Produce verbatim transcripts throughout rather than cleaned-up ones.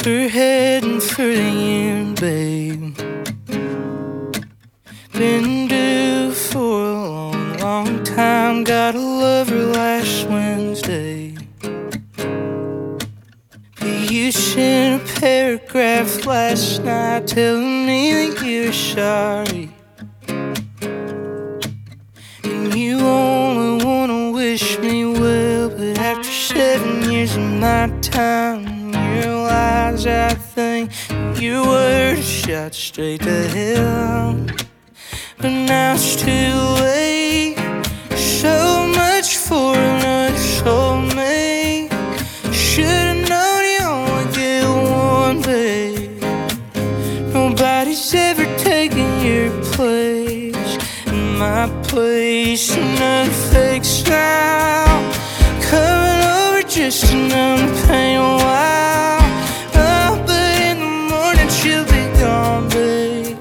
We're heading for the end, babe. Been due for a long, long time. Got a lover last Wednesday. But you sent a paragraph last night telling me that you're sorry. And you only wanna wish me well, but after seven years of my time, you realize I think your words shot straight to hell. But now it's too late. So much for another soulmate. Should've known you only get one, babe. Nobody's ever taken your place. In my place, another fake smile. Coming over just another pain a while. Oh, but in the morning she'll be gone, babe.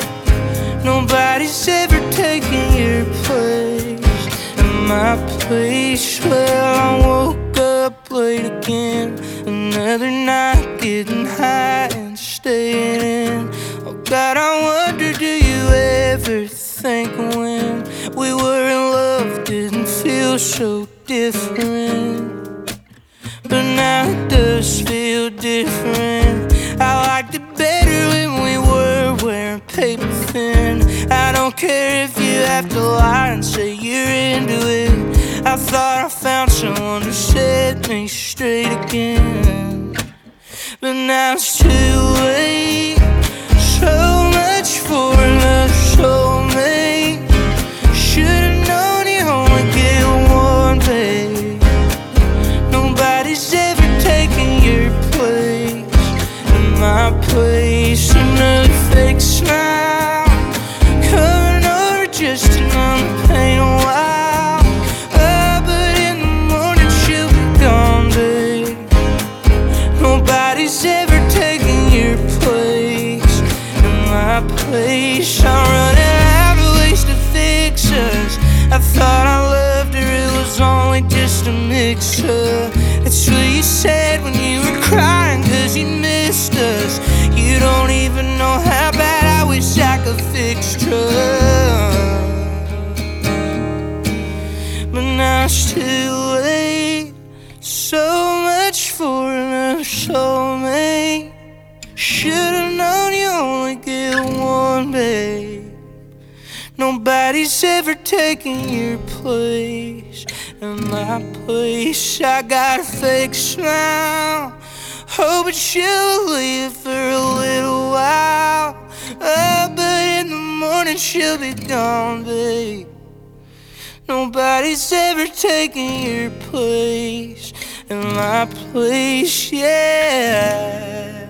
Nobody's ever taken your place. In my place, well, I woke up late again. Another night getting high and staying in. Oh God, I wonder, do you ever think when we were in love didn't feel so different? But now it does feel different. I liked it better when we were wearing paper thin. I don't care if you have to lie and say you're into it. I thought I found someone to set me straight again. But now it's too late. So much for another soulmate. Should've known you only get one, babe. Nobody's ever taken your place. In my place, another fake smile. Coming over just another pain a while. Oh, but in the morning she'll be gone, babe. Nobody's ever taken your place. In my place, I'm running out of ways to fix us. I thought I loved her, it was only just a mix-up. That's what you said when you were crying cause you missed us. You don't even know how bad I wish I could fix trust. But now it's too late. So much for another soulmate. Should've known you only get one, babe. Nobody's ever taken your place. In my place, I got a fake smile. Hoping she'll leave for a little while. Oh, but in the morning she'll be gone, babe. Nobody's ever taken your place. In my place, yeah.